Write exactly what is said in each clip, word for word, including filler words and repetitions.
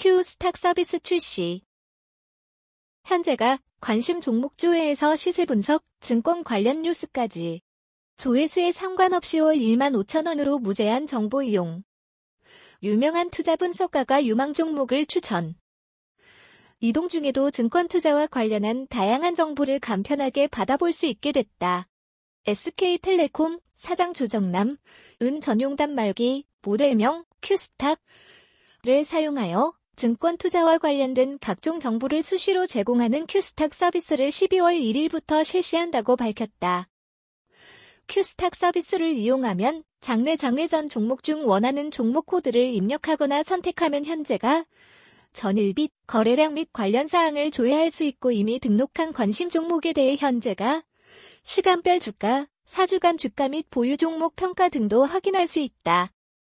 Q스탁 서비스 출시. 현재가 관심 종목 조회에서 시세 분석, 증권 관련 뉴스까지 조회수에 상관없이 월 일만 오천 원으로 무제한 정보 이용. 유명한 투자 분석가가 유망 종목을 추천. 이동 중에도 증권 투자와 관련한 다양한 정보를 간편하게 받아볼 수 있게 됐다. 에스케이텔레콤 사장 조정남, 은 전용 단말기, 모델명 Q스탁을 사용하여 증권 투자와 관련된 각종 정보를 수시로 제공하는 Q스탁 서비스를 십이월 일일부터 실시한다고 밝혔다. Q스탁 서비스를 이용하면 장내 장외 전 종목 중 원하는 종목 코드를 입력하거나 선택하면 현재가 전일빛, 거래량 및 관련 사항을 조회할 수 있고 이미 등록한 관심 종목에 대해 현재가 시간별 주가, 사주간 주가 및 보유 종목 평가 등도 확인할 수 있다.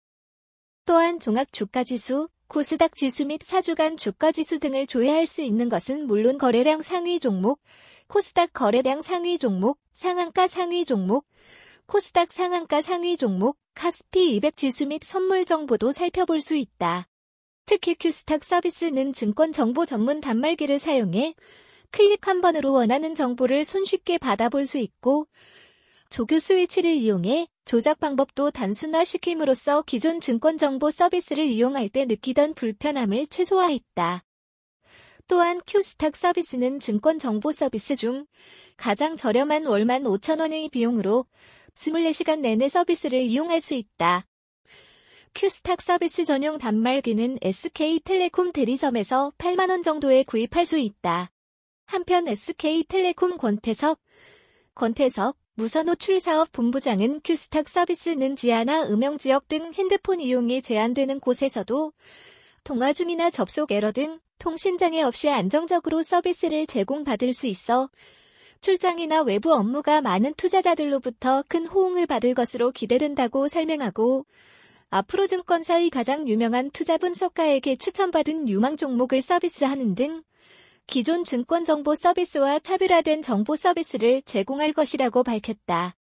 또한 종합 주가지수, 코스닥 지수 및 사주간 주가지수 등을 조회할 수 있는 것은 물론 거래량 상위 종목, 코스닥 거래량 상위 종목, 상한가 상위 종목, 코스닥 상한가 상위 종목, 카스피 이백 지수 및 선물 정보도 살펴볼 수 있다. 특히 Q스탁 서비스는 증권 정보 전문 단말기를 사용해 클릭 한 번으로 원하는 정보를 손쉽게 받아볼 수 있고 조그 스위치를 이용해 조작 방법도 단순화시킴으로써 기존 증권 정보 서비스를 이용할 때 느끼던 불편함을 최소화했다. 또한 Q스탁 서비스는 증권 정보 서비스 중 가장 저렴한 월만 오천 원의 비용으로 이십사 시간 내내 서비스를 이용할 수 있다. Q스탁 서비스 전용 단말기는 에스케이텔레콤 대리점에서 팔만 원 정도에 구입할 수 있다. 한편 에스케이텔레콤 권태석, 권태석 무선호출사업 본부장은 Q스탁 서비스는 지하나 음영지역 등 핸드폰 이용이 제한되는 곳에서도 통화 중이나 접속 에러 등 통신장애 없이 안정적으로 서비스를 제공받을 수 있어 출장이나 외부 업무가 많은 투자자들로부터 큰 호응을 받을 것으로 기대된다고 설명하고 앞으로 증권사의 가장 유명한 투자 분석가에게 추천받은 유망 종목을 서비스하는 등 기존 증권 정보 서비스와 차별화된 정보 서비스를 제공할 것이라고 밝혔다.